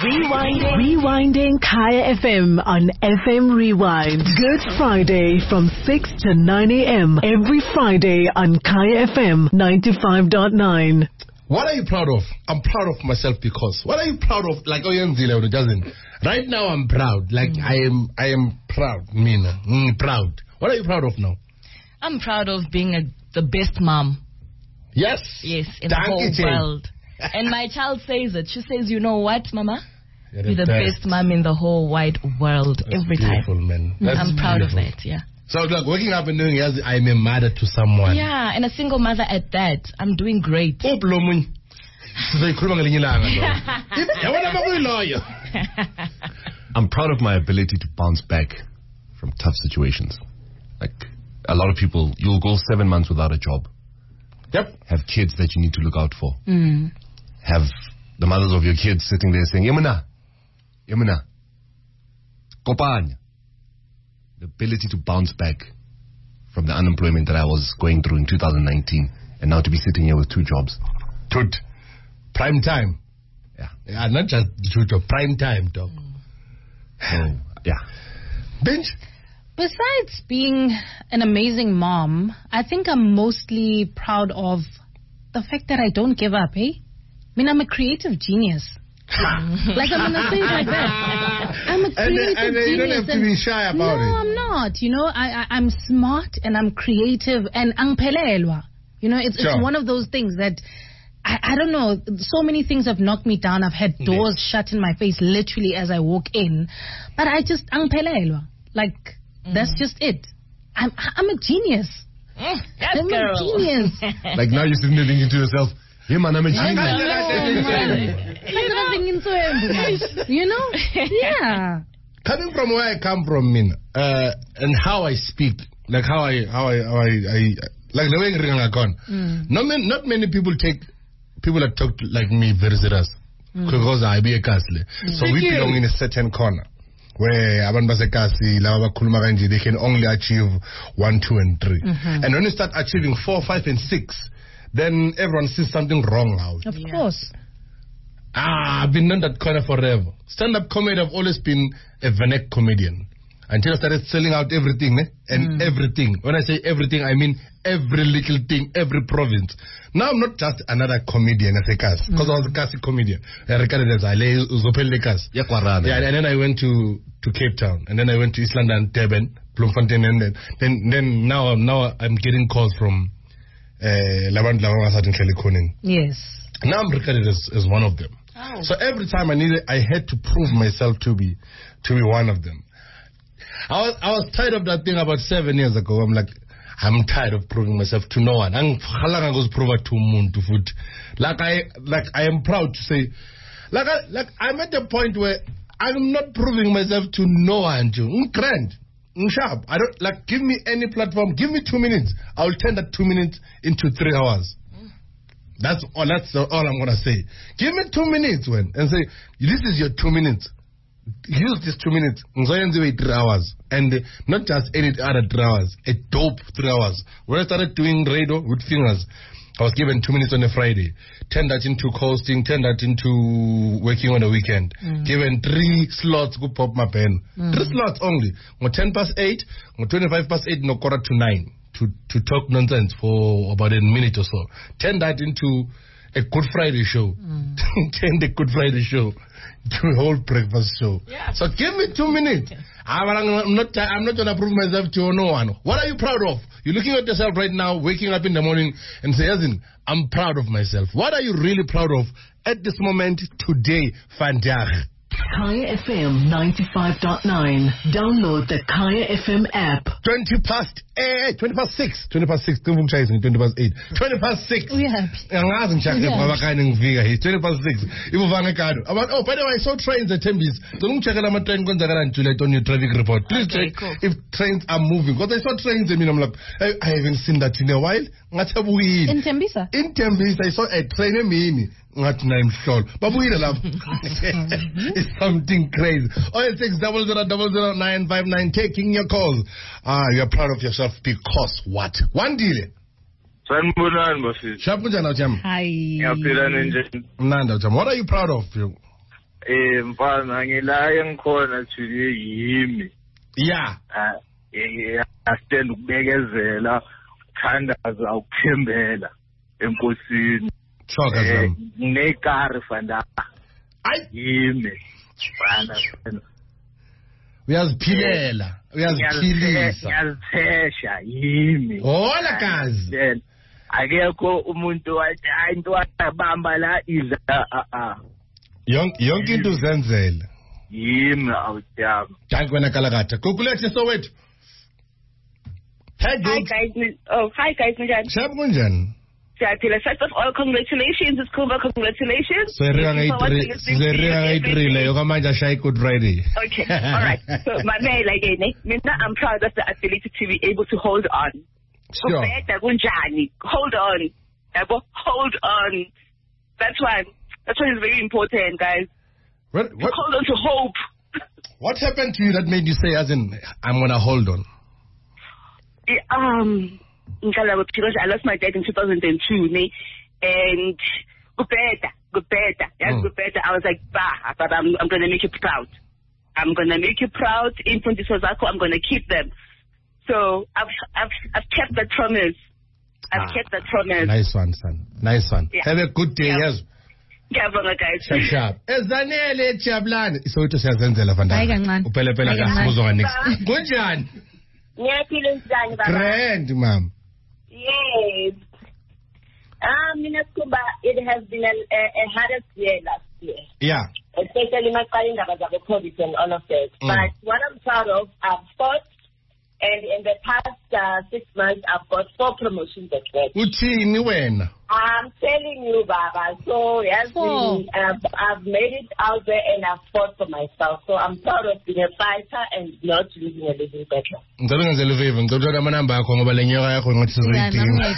Rewinding Kaya FM on FM Rewind. Good Friday from 6 to 9 a.m. every Friday on Kaya FM 95.9. What are you proud of? I'm proud of myself because. What are you proud of? Like Oyanzile doesn't. Right now I'm proud. Like I am proud. Mina. Proud. What are you proud of now? I'm proud of being the best mom. Yes. Yes, in the whole world. And my child says it. She says, you know what, Mama? You're the best mom in the whole wide world. That's every beautiful, time. Man. That's I'm proud of that, yeah. So like waking up and doing, yes, I'm a mother to someone. Yeah, and a single mother at that. I'm doing great. I'm proud of my ability to bounce back from tough situations. Like a lot of people, you'll go 7 months without a job. Yep. Have kids that you need to look out for. Have the mothers of your kids sitting there saying, Yemuna, Kopanya. The ability to bounce back from the unemployment that I was going through in 2019 and now to be sitting here with 2 jobs. Good. Prime time. Yeah, not just 2 jobs, prime time, dog. Yeah. Benj? Besides being an amazing mom, I think I'm mostly proud of the fact that I don't give up, eh? I mean, I'm a creative genius. Like, I'm going to say it like that. I'm a creative genius. You don't have to be shy about it. No, I'm not. You know, I'm smart and I'm creative and angphelelwa. You know, it's one of those things that, I don't know, so many things have knocked me down. I've had doors shut in my face literally as I walk in. But I just angphelelwa. Like, that's just it. I'm a genius. Yes, I'm girl. a genius. Like now you're sitting there thinking to yourself, yeah man, I'm a genius. You know? Yeah. Coming from where I come from, and how I speak, like how I like the way I gone. Not many people that talk like me very serious because I be a castle. So we belong in a certain corner where abantu basekasi laba bakhuluma kanje they can only achieve 1, 2 and 3. And when you start achieving 4, 5 and 6, then everyone sees something wrong out. Of course. I've been in that corner forever. Stand-up comedy, I've always been a Vanek comedian. Until I started selling out everything, and everything. When I say everything, I mean every little thing, every province. Now I'm not just another comedian as a cast, because I was a cast comedian. I regarded as I lay Zopel cast. Yeah, and then I went to Cape Town, and then I went to East London, Durban, Bloemfontein, and then now I'm getting calls from Lavand Lavasat and Kelly Koning. Yes. Now I'm regarded as one of them. Oh. So every time I had to prove myself to be one of them. I was tired of that thing about 7 years ago. I'm like, I'm tired of proving myself to no one. Like I am proud to say, I'm at the point where I'm not proving myself to no one. Grand, sharp. I don't like. Give me any platform. Give me 2 minutes. I will turn that 2 minutes into 3 hours. That's all I'm gonna say. Give me 2 minutes, and say this is your 2 minutes. Use these 2 minutes. 3 hours, and not just any other 3 hours. A dope 3 hours. When I started doing radio with fingers, I was given 2 minutes on a Friday. Turn that into hosting. Turn that into working on a weekend. Given 3 slots. Go pop my pen. 3 slots only. 10:08, 8, no 8:45. To talk nonsense for about a minute or so. Turn that into a Good Friday show. Turn the Good Friday show to a whole breakfast show. Yeah. So give me 2 minutes. I'm not gonna prove myself to no one. What are you proud of? You're looking at yourself right now, waking up in the morning and say, Yazin, I'm proud of myself. What are you really proud of at this moment today, Vandaag? Kaya FM 95.9. Download the Kaya FM app. 20 past 6. 20 past 8. 20 past 6. We're happy. Angazi ngishaqe baba kanye ngifika here. 20 past 6. Ibuvanga ekado. Oh, by the way, I saw trains at Tembis. Don't check ama train kwenzakala Juliet on your traffic report. Please check if trains are moving. Because I saw trains and I'm like, I haven't seen that in a while. In Tembisa? In Tembisa, I saw a train mini. It's something crazy. 08600000959 taking your calls. You're proud of yourself because what? One deal. Hi. What are you proud of? Mfana ngilaya ngikhona thule yimi. Yeah. Stand ukubekezela, thandaza ukuthembela enkosini. Choka zam. Nekari fanda. Yimi. Fana. Uyaziphilela. Uyaziphilisa. Ngiyazithesha yimi. Hola kazi. Akekho umuntu wathi hayi intwana bamba la idla yonke into uzenzela yimi awujama danke wena kalakatha kukulethe Soweto. Hi guys njani shabu kunjani siyaphila first of all congratulations Skhumba congratulations Siriya ngayidrile yokamanje ashayi Good Friday. Okay all right so mamela again mina I'm proud of the ability to be able to hold on. Sure. Hold on. Hold on. That's why is very important, guys. What? Hold on to hope. What happened to you that made you say, as in, I'm gonna hold on? Because I lost my dad in 2002, and Gupeta. I was like, but I'm gonna make you proud. I'm gonna make you proud. In Pontisozako, I'm gonna keep them. So I've kept that promise. I've kept that promise. Nice one, son. Nice one. Yeah. Have a good day, yes. Ngiyabonga guys. Sharp. Ezanele Chablani. Isoweto siyazenzela vandana. Uphele kasibuzwa nix. Kunjani? Ngiyaphila njani baba? Grand, ma'am. Yes. Mina Skhumba, it has been a hardest year last year. Yeah. Especially my indaba zabo COVID and all of that. But what I'm proud of, I've fought. And in the past 6 months, I've got 4 promotions at work. Uchini wena? I'm telling you, Baba. So, yes, I've made it out there and I've fought for myself. So, I'm proud of being a fighter and not losing a living battle. Ngicela ngenzele favor, ngicela amanamba akho ngoba lenyoka yakho ngathi sizoyidinga.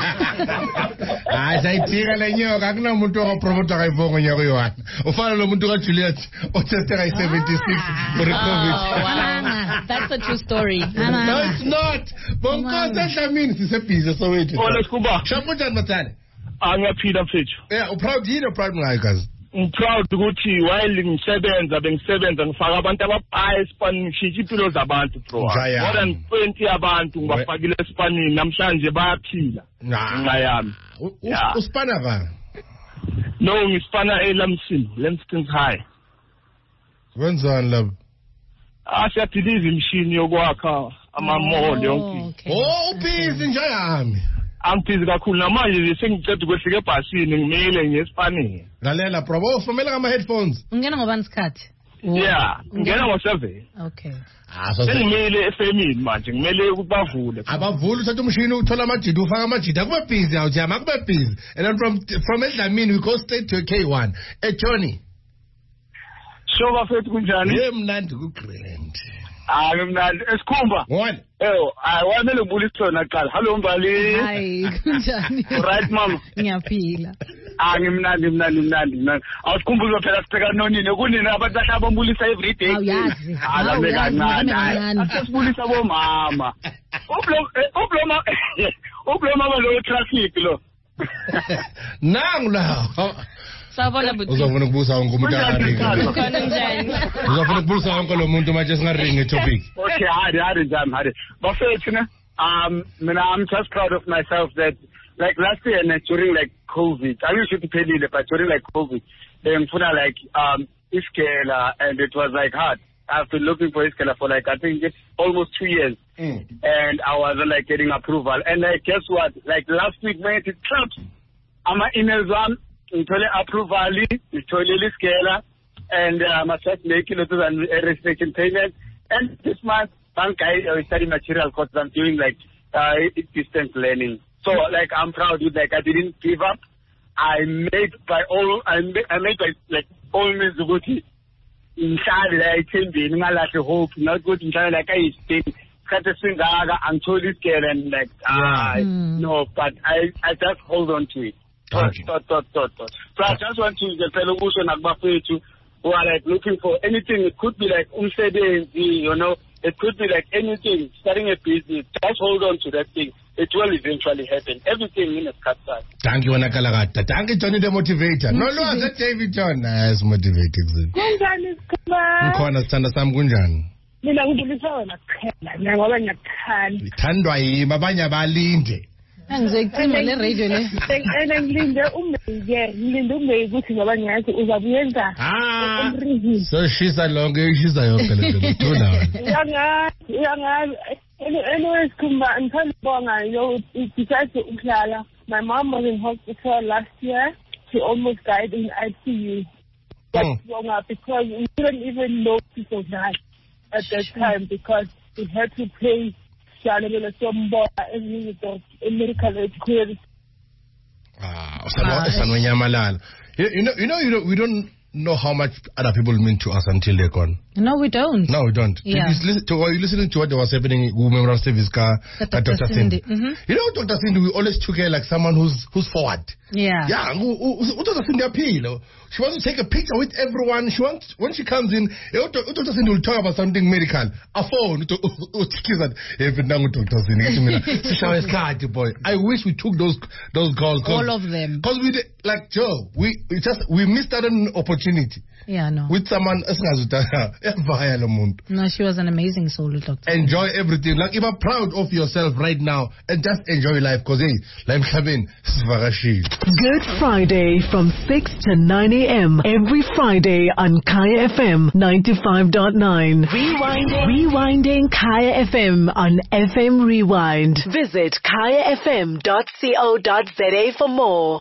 Hayi sayidinga lenyoka akunamuntu opromote kayifongo nyoko yona. Ufana lo muntu kaJuliet oteste kayi 76 for COVID. Wow. That's a true story. No, it's not. Bonkosa Dlamini sisebhizi Soweto. Ole Skhumba. Shapunjani mathane? Ngiyaphila mfethu. Yeah, uproud yini proud ngayo kazi? I'm proud ukuthi while bengisebenza ngifaka abantu abaphaye esipanini ngishintsha impilo zabantu bro. More than 20 abantu ngibafakile esipanini namhlanje bayaphila. Ngenxa yami. Uspana ba? No, ngispana eLamsini, Lemskins High. Wenzani labo? Siyadiliza imishini yokwakha amamall yonke. Ubhizi njayami. Angibhizi kakhulu namanje sengiceda ukwehlika ebhasini ngimile ngespanini. Lalela bro, ufumela ngama headphones. Ungena ngobani isikhathi? Yeah, ngena ngo7. Okay. Sengimile efemini manje ngimele ukubavule. Abavule uthatha umshini uthola amajidi ufaka amajidi akube busy awujama akube busy. And then from eDlamini we go straight to K1. Johnny. Shoba fethu kunjani? Mnandi ku grand. Mnandi Skhumba. One. Wamele ngibulisa sona qala. Hello Mbali. Hi, kunjani? Right mama. Ngiyaphila. Mnandi. Awusikhumbuza phela sibheka nonini kunini abantwana abombulisa every day. Awuyazi. Alame kancane. Asibulisa bomama. Ubloma lo traffic lo. Nangu la. Sabona buthi. Uzofuna ukubuza wonke umuntu angaringi. Khona njani? Uzofuna ukubuza wonke lo muntu manje singaringi topic. Okay, hari njani. Bafethu ne I'm just proud of myself that like last year and during like COVID, I used to pay it, but during like COVID, ngifuna like iskela and it was like hard. I've been looking for iskela for like I think almost 2 years. And I was like getting approval. And like guess what? Like last week when it clubs, I'm in emails ngithole approval, ngithole iskela, and I must make a restriction payment. And this month, I study material courses. I'm doing like distance learning. So like I'm proud of like I didn't give up. I made by all means good. Inside I came in hope, not good inside like I stayed. I'm totally scared and like no, but I just hold on to it. So I just want to the fellow who are like looking for anything. It could be like umsebenzi, you know, it could be like anything, starting a business. Just hold on to that thing. it will eventually happen. Everything in a cut-side. Thank you, Wanakalagata. Thank you, Johnny the Motivator. No, that's David John. That's motivating. Kunjani Skuma? Mkhona sithanda sami kunjani? Mina ngidlulisa wena kuphela ngoba ngiyakuthanda. Ithandwa yimi abanye abalinde. Angizecima le radio le. Ngilinde ngilinde ukuthi ngoba ngiyazi uzabuyenza. So she's lonke yonke le nto. Thuna. Anyways, Kumba, it decided to uklala. My mom was in hospital last year. She almost died in ICU. Because we didn't even know people died at that time because we had to pay medical aid. We don't know how much other people mean to us until they're gone. No, we don't. No, we don't. Yeah. Were you listening to what was happening in Women Service car at Dr. Cindy? Mm-hmm. You know, Dr. Cindy, we always took her like someone who's forward. Yeah. Yeah. Dr. Cindy appeal. She wants to take a picture with everyone. She wants, when she comes in, Dr. Cindy will talk about something medical. A phone. I wish we took those calls. All of them. Because we did, like Joe, we missed out an opportunity. Yeah, no. With someone. No, she was an amazing soul doctor. Enjoy everything. Like, if you're proud of yourself right now and just enjoy life, because life having Good Friday from 6 to 9 a.m. every Friday on Kaya FM 95.9. Rewinding Kaya FM on FM Rewind. Visit kayafm.co.za for more.